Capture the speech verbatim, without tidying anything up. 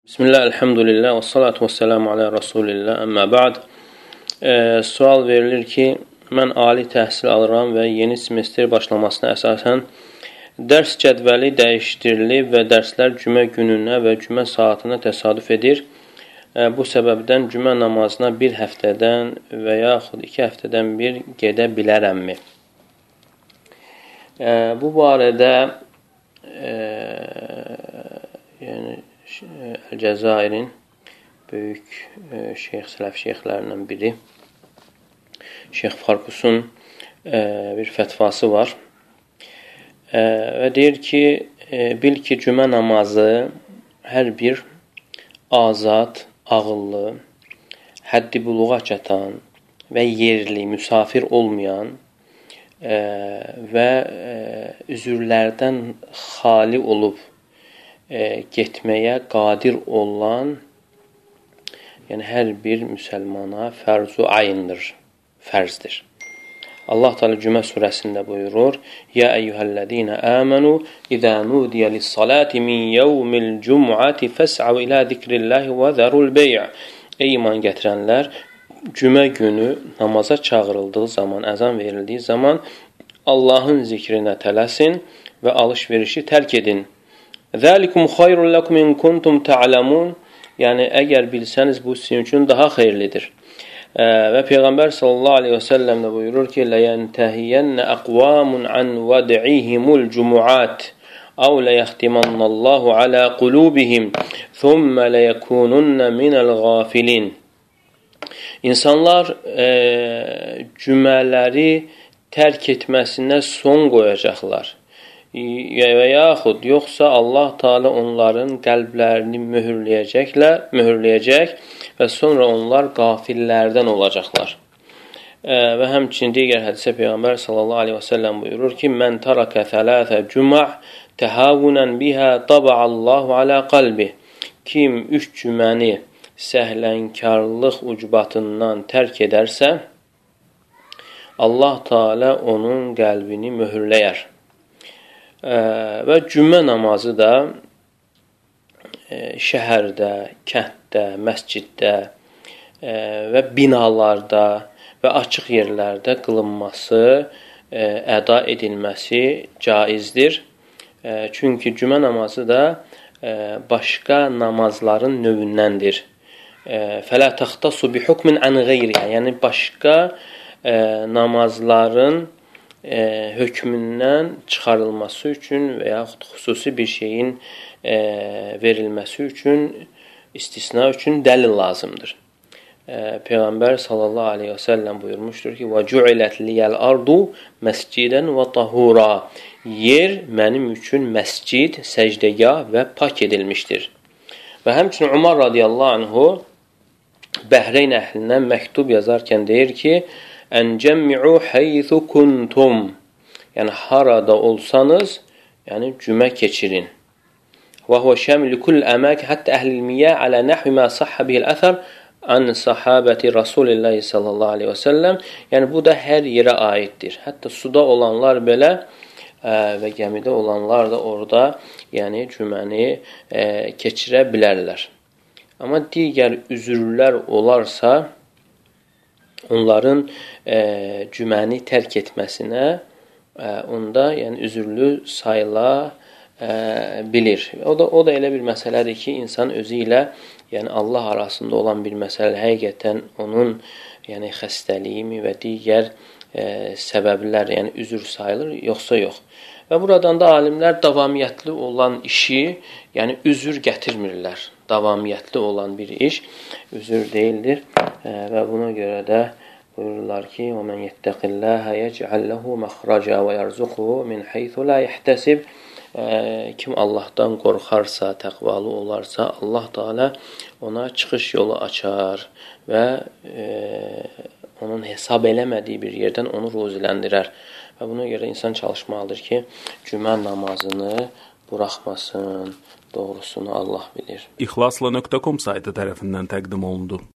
Bismillah, elhamdülillah, və salatu və selamu alə Rasulillah, əmmə ba'd. E, sual verilir ki, mən ali təhsil alıram və yeni semestr başlamasına əsasən dərs cədvəli dəyişdirilib və dərslər cümə gününə və cümə saatına təsadüf edir. E, bu səbəbdən cümə namazına bir həftədən və yaxud iki həftədən bir gedə bilərəmmi? E, bu barədə e, yəni Əl-Cəzairin böyük e, şeyx, sələf şeyxlərindən biri Şeyx Farkusun e, bir fətvası var e, və deyir ki, e, bil ki, cümə namazı hər bir azad, ağıllı, həddi buluğa çatan və yerli, müsafir olmayan e, və e, üzürlərdən xali olub E, getməyə qadir olan, yəni hər bir müsəlmana fərzu ayındır, fərzdir. Allah Teala Cümə surəsində buyurur: "Ya eyyuhellezine amenu iza nudiya lis-salati min yawmil cum'ati fas'u ila zikrillahi və zarul bey'." Ey iman gətirənlər, cümə günü namaza çağırıldığı zaman, əzan verildiyi zaman Allahın zikrinə tələsin və alış-verişi tərk edin. Zəlikum xayrun lakum in kuntum ta'lamun. Yəni əgər bilsəniz bu sizin üçün daha xeyirlidir. E, və Peyğəmbər sallallahu əleyhi və səlləm də buyurur ki: "La yantahiyyanna aqwamun an wad'ihimul cumu'at aw la yahtimanallahu ala qulubihim thumma la yakununna minal ghafilin." İnsanlar e, cümələri tərk etməsinə son qoyacaqlar. Və yaxud yoxsa Allah Teala onların qəlblərini möhürləyəcəklər, möhürləyəcək və sonra onlar qafillərdən olacaqlar. E, və həmçinin digər hədisə Peyğəmbər sallallahu aleyhi və səlləm buyurur ki: "Mən taraka thalathə cuma' tahawunan biha taba'allahu ala qalbi." Kim üç cüməni səhlənkarlıq ucbatından tərk edərsə, Allah Teala onun qəlbini möhürləyər. Ə, və cümə namazı da e, şəhərdə, kənddə, məsciddə e, və binalarda və açıq yerlərdə qılınması, e, əda edilməsi caizdir. E, çünki cümə namazı da e, başqa namazların növündəndir. Fələ təxtasu bi hukmin an ghayriha, yəni başqa e, namazların E, hökmündən çıxarılması üçün və yaxud xüsusi bir şeyin e, verilməsi üçün, istisna üçün dəlil lazımdır. E, Peyğəmbər sallallahu aleyhi və səlləm buyurmuşdur ki: "Və cu'ilet liyal ardu məscidən və tahura." Yer mənim üçün məscid, səcdəgah və pak edilmişdir. Və həmçinin Umar radiyallahu anhu Bəhreyn əhlindən məktub yazarkən deyir ki: "Ən cəmmi'u haythu kuntum." Yəni harada olsanız, yəni cümə keçirin. Və huve şamil kull amak hatta ahlil miyah ala nahwi ma sahha bihi'l athar an sahabati Rasulillah sallallahu aleyhi və səlləm. Yəni bu da hər yerə aiddir. Hətta suda olanlar belə ə, və gəmidə olanlar da orada, yəni cüməni ə, keçirə bilərlər. Amma digər üzürlər olarsa, onların e, cüməni tərk etməsinə e, onda yəni üzürlü sayıla e, bilir. O da o da elə bir məsələdir ki, insan özü ilə, yəni Allah arasında olan bir məsələ həqiqətən onun yəni xəstəliyimi və digər e, səbəblər, yəni üzür sayılır, yoxsa yox. Və buradan da alimlər davamiyyətli olan işi, yəni üzür gətirmirlər. Davamiyyətli olan bir iş üzür deyildir e, və buna görə də buyururlar ki: "Və men yettəqillaha yec'al lehu məxraca və yerzuquhu min haythu la yahtasib." Kim Allahdan qorxarsa, təqvalı olarsa, Allah Teala ona çıxış yolu açar və e, onun hesab eləmədiyi bir yerdən onu ruziləndirər. Və buna görə insan çalışmalıdır ki, cümə namazını buraxmasın. Doğrusunu Allah bilir. İxlasla nöqtə com saytı tərəfindən təqdim olundu.